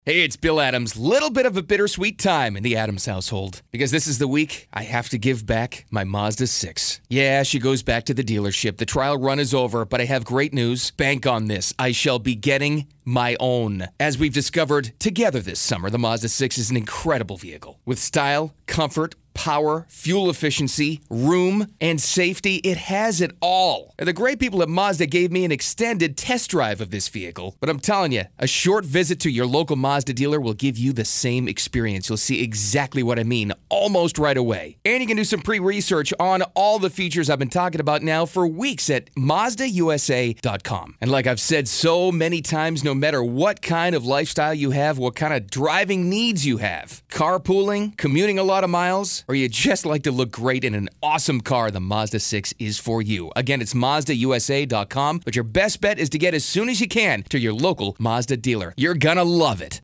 Hey, it's Bill Adams. Little bit of a bittersweet time in the Adams household because this is the week I have to give back my Mazda 6. Yeah, she goes back to the dealership. The trial run is over, but I have great news. Bank on this. I shall be getting my own. As we've discovered together this summer, the Mazda 6 is an incredible vehicle with style, comfort, power, fuel efficiency, room, and safety. It has it all. And the great people at Mazda gave me an extended test drive of this vehicle. But I'm telling you, a short visit to your local Mazda dealer will give you the same experience. You'll see exactly what I mean almost right away. And you can do some pre-research on all the features I've been talking about now for weeks at MazdaUSA.com. And like I've said so many times, no matter what kind of lifestyle you have, what kind of driving needs you have, carpooling, commuting a lot of miles, or you just like to look great in an awesome car, the Mazda 6 is for you. Again, it's MazdaUSA.com, but your best bet is to get as soon as you can to your local Mazda dealer. You're gonna love it.